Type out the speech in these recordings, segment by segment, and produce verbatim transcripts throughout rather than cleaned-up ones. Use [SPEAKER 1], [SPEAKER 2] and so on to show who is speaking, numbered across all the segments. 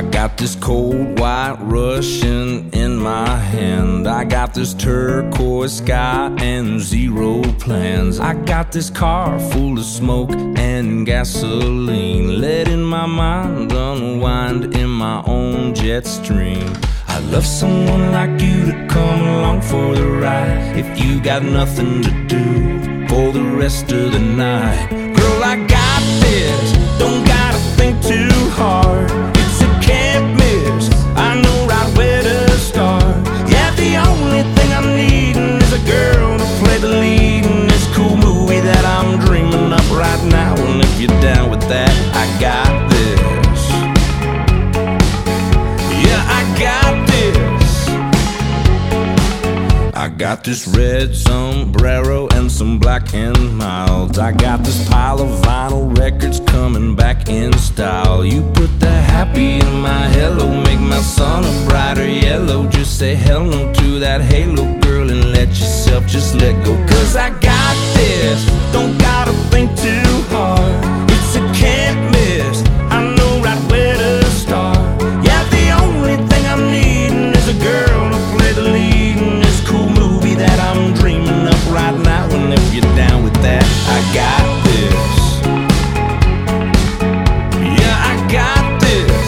[SPEAKER 1] I got this cold white Russian in my hand. I got this turquoise sky and zero plans. I got this car full of smoke and gasoline, letting my mind unwind in my own jet stream. I love someone like you to come along for the ride, if you got nothing to do for the rest of the night. Girl, I got this, don't gotta think too hard. It's a can't miss, I know right where to start. Yeah, the only thing I'm needing is a girl to play the lead in this cool movie that I'm dreaming up right now. And if you're down with that, I got this. Yeah, I got this. I got this red sombrero and some black and milds. I got this pile of vinyl records coming back in style. You put the happy in my hello, make my sun a brighter yellow. Just say hello to that halo, girl, and let yourself just let go. Cause I got this, don't gotta think too hard. It's a can't miss, I know right where to start. Yeah, the only thing I'm needing is a girl to play the lead in this cool movie that I'm dreaming up right now. And if you're down with that, I got this. Yeah, I got this.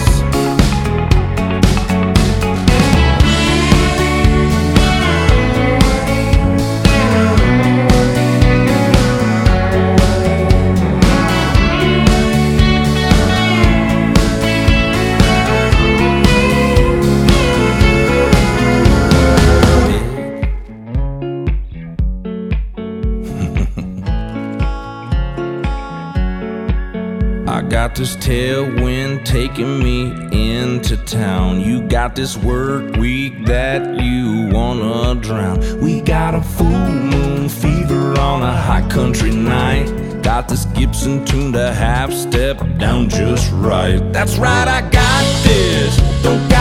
[SPEAKER 1] I got this tailwind taking me into town. You got this work week that you wanna drown. We got a full moon fever on a high country night. Got this Gibson tuned a half step down just right. That's right, I got this. Don't